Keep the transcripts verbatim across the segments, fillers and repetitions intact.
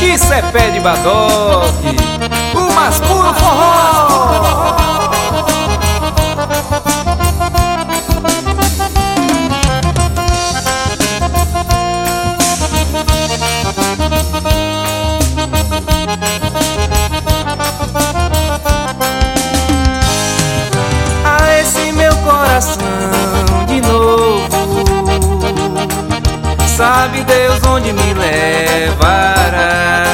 Isso é pé de badoque, o mais puro forró. A esse meu coração de novo, sabe Deus onde me levará,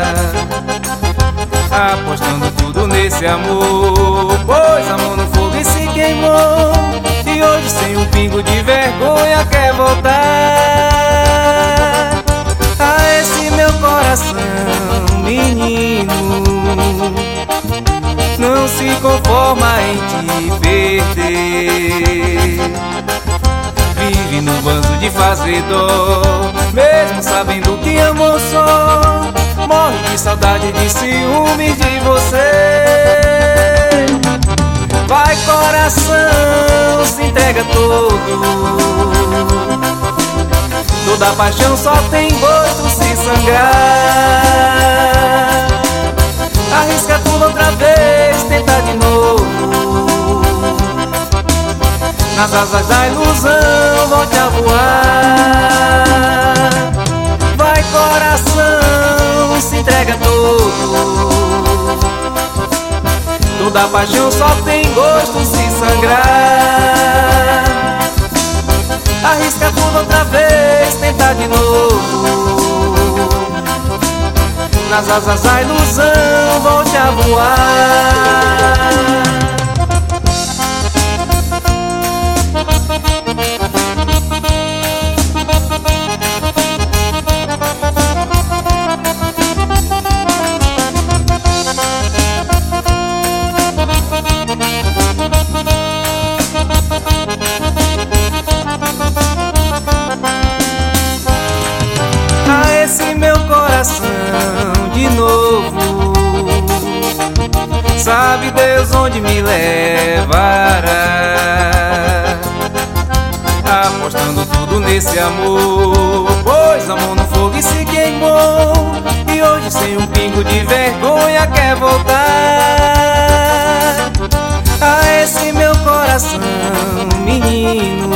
apostando tudo nesse amor, pois amor no fogo e se queimou, e hoje sem um pingo de vergonha quer voltar. A esse meu coração menino, não se conforma em te perder, vive no bando de fazer dó, mesmo sabendo que amor só, morre de saudade, de ciúmes de você. Vai coração, se entrega todo, toda paixão só tem gosto se sangrar. Arrisca tudo outra vez, tenta de novo, nas asas da ilusão volte a voar. Vai coração, se entrega todo, toda paixão só tem gosto se sangrar. Arrisca tudo outra vez, tenta de novo, nas asas da ilusão volte a voar. A esse meu coração de novo, sabe Deus onde me levará, apostando tudo nesse amor, pois amor no fogo e se queimou, e hoje sem um pingo de vergonha quer voltar. A esse meu coração menino,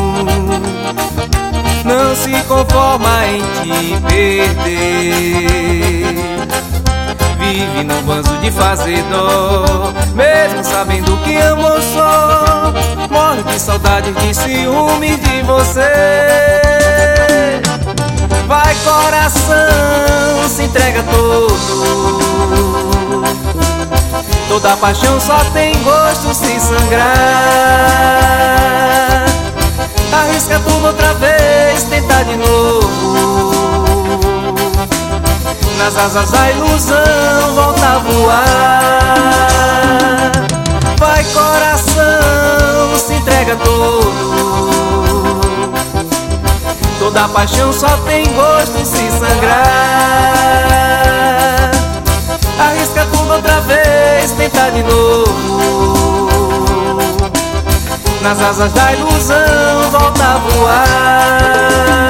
não se conforma em te perder, vive no banzo de fazer dó, mesmo sabendo que amor só, morre de saudade, de ciúmes de você. Vai coração, se entrega todo, toda paixão só tem gosto se sangrar. Arrisca tudo outra vez, tenta de novo, nas asas da ilusão volta a voar. Vai coração, se entrega todo, toda paixão só tem gosto se sangrar. Arrisca tudo outra vez, tenta de novo, nas asas da ilusão volta a voar.